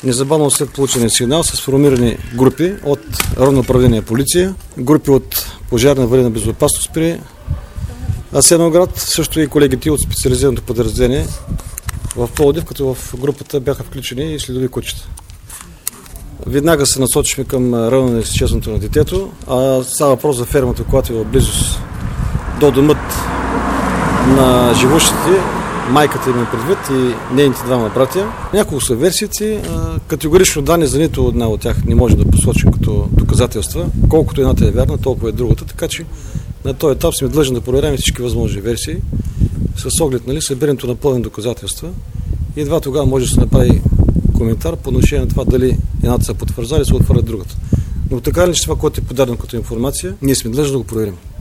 Незабавно след получения сигнал са сформирани групи от Районно управление полиция, групи от пожарна аварийна безопасност при Асеновград, също и колегите от специализираното подразделение в Пловдив, като в групата бяха включени и следови кучета. Веднага се насочихме към района на изчезването на детето, а става въпрос за фермата, която е в близост до домът на живущите, майката им е предвид и нейните двама братя. Няколко са версиите, категорично данни за нито една от тях не може да посочим като доказателства. Колкото едната е вярна, толкова е другата, така че на този етап сме длъжни да проверяваме всички възможни версии с оглед събирането на пълни доказателства. И едва тогава може да се направи коментар по отношение на това дали едната се потвърждава или се отвърля другата. Но така ли, че това, което е подадено като информация, ние сме длъжни да го проверим.